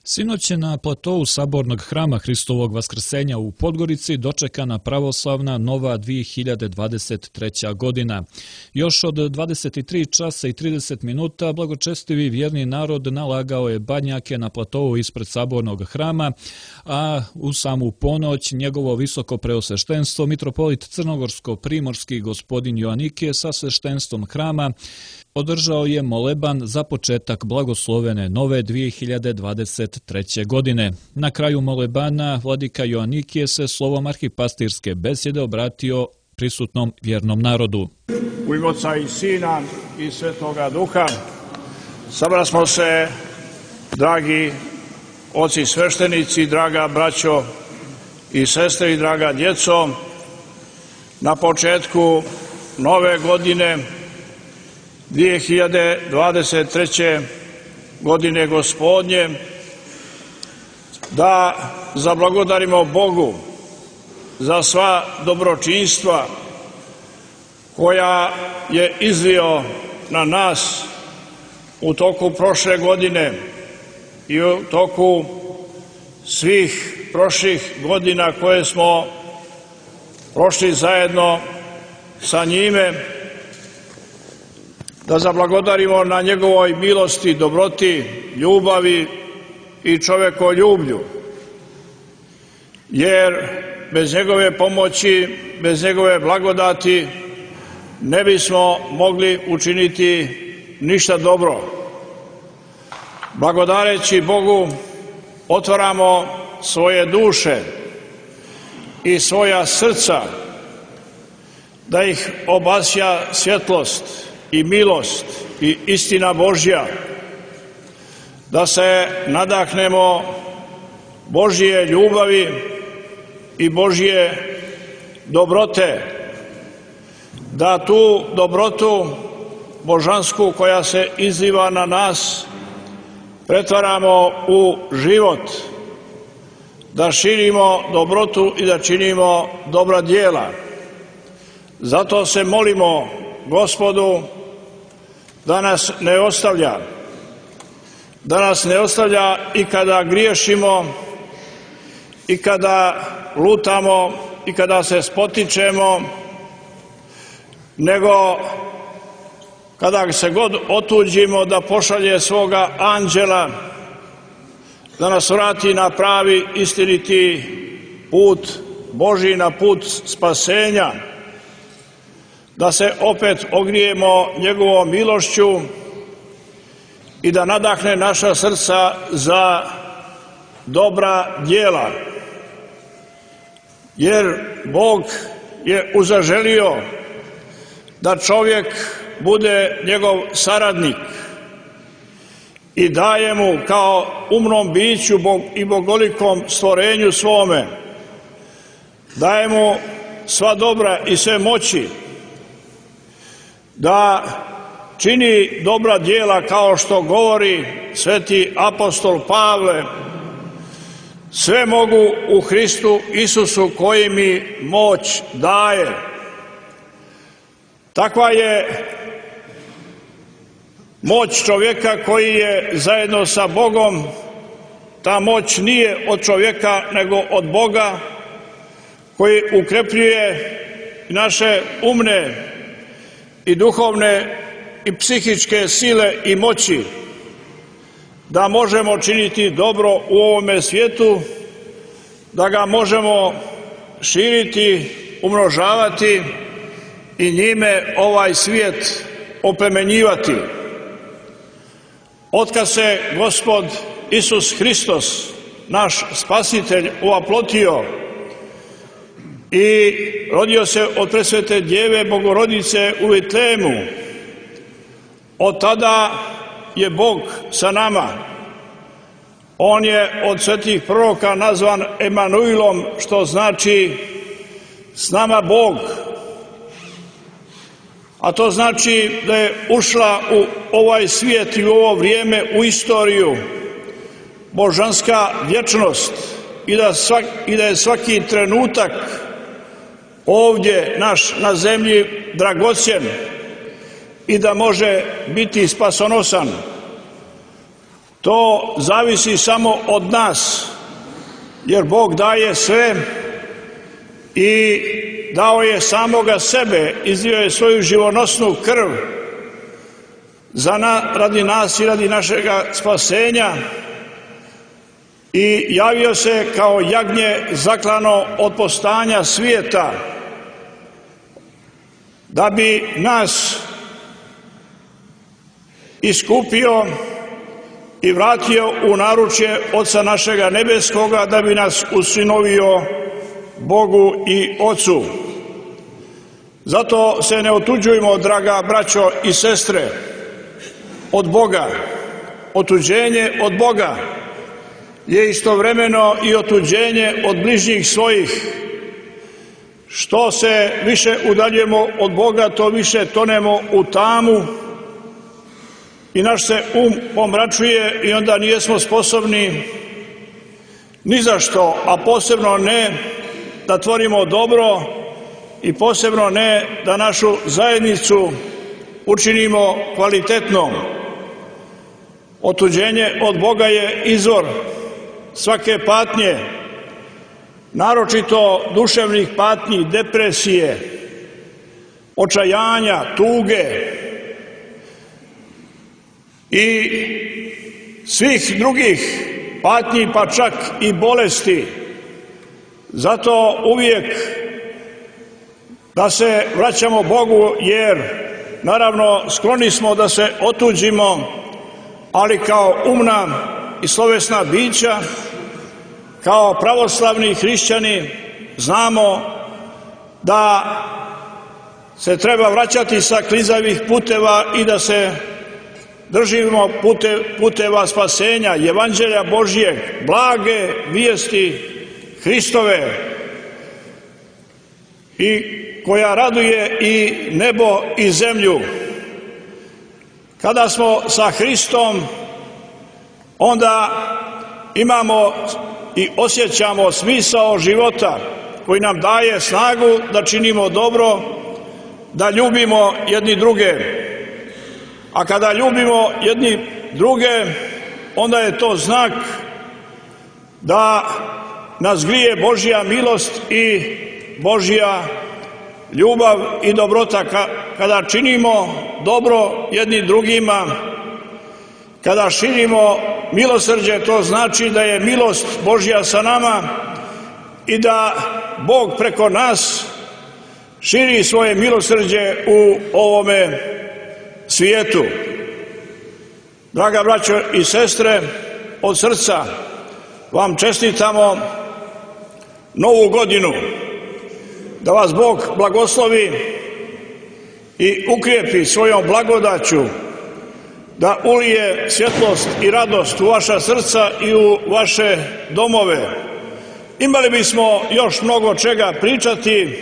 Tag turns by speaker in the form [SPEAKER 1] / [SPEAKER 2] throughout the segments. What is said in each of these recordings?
[SPEAKER 1] Sinoć je na platovu Sabornog hrama Hristovog Vaskrsenja u Podgorici dočekana pravoslavna nova 2023. godina. Još od 23 časa i 30 minuta blagočestivi vjerni narod nalagao je badnjake na platovu ispred Sabornog hrama, a u samu ponoć njegovo visoko preosveštenstvo mitropolit Crnogorsko-primorski gospodin Joanikije sa sveštenstvom hrama održao je moleban za početak blagoslovene nove 2023. godine. Na kraju molebana vladika Joanikije se slovom arhipastirske besjede obratio prisutnom vjernom narodu.
[SPEAKER 2] U ime Oca i Sina i Svetoga Duha sabrali smo se, dragi oci sveštenici, draga braćo i sestre i draga djeco, na početku nove godine 2023. godine Gospodnje, da zablagodarimo Bogu za sva dobročinstva koja je izlio na nas u toku prošle godine i u toku svih prošlih godina koje smo prošli zajedno sa njime, da zablagodarimo na njegovoj milosti, dobroti, ljubavi i čovekoljublju, jer bez njegove pomoći, bez njegove blagodati ne bismo mogli učiniti ništa dobro. Blagodareći Bogu otvaramo svoje duše i svoja srca da ih obasja svjetlost i milost i istina Božja, da se nadahnemo Božje ljubavi i Božje dobrote, da tu dobrotu božansku koja se izliva na nas pretvaramo u život, da širimo dobrotu i da činimo dobra djela. Zato se molimo Gospodu da nas ne ostavlja, i kada griješimo, i kada lutamo, i kada se spotičemo, nego kada se god otuđimo da pošalje svoga anđela da nas vrati na pravi istiniti put Božji, na put spasenja, da se opet ogrijemo njegovom milošću i da nadahne naša srca za dobra djela. Jer Bog je uzaželio da čovjek bude njegov saradnik i daje mu kao umnom biću i bogolikom stvorenju svome, daje mu sva dobra i sve moći da čini dobra djela, kao što govori sveti apostol Pavle: sve mogu u Hristu Isusu koji mi moć daje. Takva je moć čovjeka koji je zajedno sa Bogom. Ta moć nije od čovjeka nego od Boga, koji ukrepljuje naše umne i duhovne i psihičke sile i moći da možemo činiti dobro u ovome svijetu, da ga možemo širiti, umnožavati i njime ovaj svijet oplemenjivati. Otkad se Gospod Isus Hristos, naš Spasitelj, uaplotio i rodio se od presvete Djeve Bogorodice u Vitlemu, od tada je Bog sa nama. On je od svetih proroka nazvan Emanuilom, što znači s nama Bog. A to znači da je ušla u ovaj svijet i u ovo vrijeme, u istoriju, božanska vječnost i da je svaki trenutak ovdje naš na zemlji dragocjen i da može biti spasonosan. To zavisi samo od nas, jer Bog daje sve i dao je samoga sebe, izlio je svoju živonosnu krv radi nas i radi našega spasenja i javio se kao jagnje zaklano od postojanja svijeta, da bi nas iskupio i vratio u naručje Oca našega nebeskoga, da bi nas usinovio Bogu i Ocu. Zato se ne otuđujmo, draga braćo i sestre, od Boga. Otuđenje od Boga je istovremeno i otuđenje od bližnjih svojih. Što se više udaljujemo od Boga, to više tonemo u tamu i naš se pomračuje i onda nijesmo sposobni ni za što, a posebno ne da tvorimo dobro i posebno ne da našu zajednicu učinimo kvalitetnom. Otuđenje od Boga je izvor svake patnje, naročito duševnih patnji, depresije, očajanja, tuge i svih drugih patnji, pa čak i bolesti. Zato uvijek da se vraćamo Bogu, jer naravno skloni smo da se otuđimo, ali kao umna i slovesna bića, kao pravoslavni hrišćani znamo da se treba vraćati sa klizavih puteva i da se držimo puteva spasenja, evanđelja Božijeg, blage vijesti Hristove, i koja raduje i nebo i zemlju. Kada smo sa Hristom, onda imamo i osjećamo smisao života koji nam daje snagu da činimo dobro, da ljubimo jedni druge. A kada ljubimo jedni druge, onda je to znak da nas grije Božja milost i Božja ljubav i dobrota. Kada činimo dobro jedni drugima, kada širimo milosrđe, to znači da je milost Božja sa nama i da Bog preko nas širi svoje milosrđe u ovome svijetu. Draga braćo i sestre, od srca vam čestitamo Novu godinu, da vas Bog blagoslovi i ukrijepi svojom blagodaću, da ulije svjetlost i radost u vaša srca i u vaše domove. Imali bismo još mnogo čega pričati,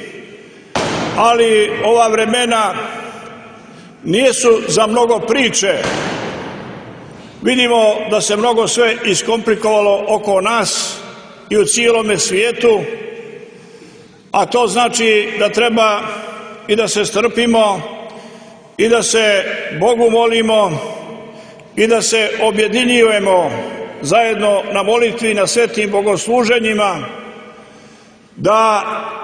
[SPEAKER 2] ali ova vremena nisu za mnogo priče. Vidimo da se mnogo sve iskomplikovalo oko nas i u cijelome svijetu, a to znači da treba i da se strpimo i da se Bogu molimo i da se objedinjujemo zajedno na molitvi i na svetim bogosluženjima, da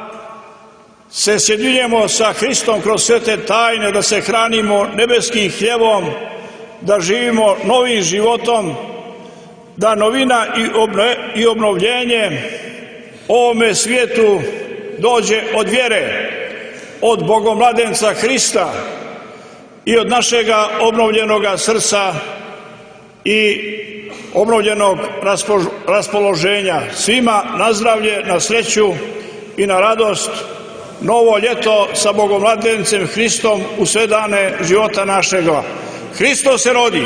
[SPEAKER 2] se sjedinjemo sa Hristom kroz svete tajne, da se hranimo nebeskim hljebom, da živimo novim životom, da novina i obnovljenje ovome svijetu dođe od vjere, od Bogomladenca Hrista i od našega obnovljenoga srca i obnovljenog raspoloženja. Svima na zdravlje, na sreću i na radost, novo ljeto sa Bogomladencem Hristom u sve dane života našega. Hristos se rodi!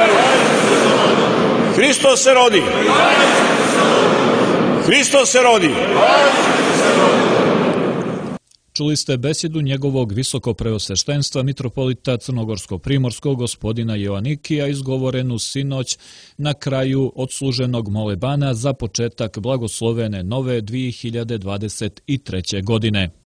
[SPEAKER 2] Hristos se rodi! Hristos se rodi!
[SPEAKER 1] Čuli ste besjedu njegovog visokopreosveštenstva mitropolita Crnogorsko-primorskog gospodina Joanikija, izgovorenu sinoć na kraju odsluženog molebana za početak blagoslovene nove 2023. godine.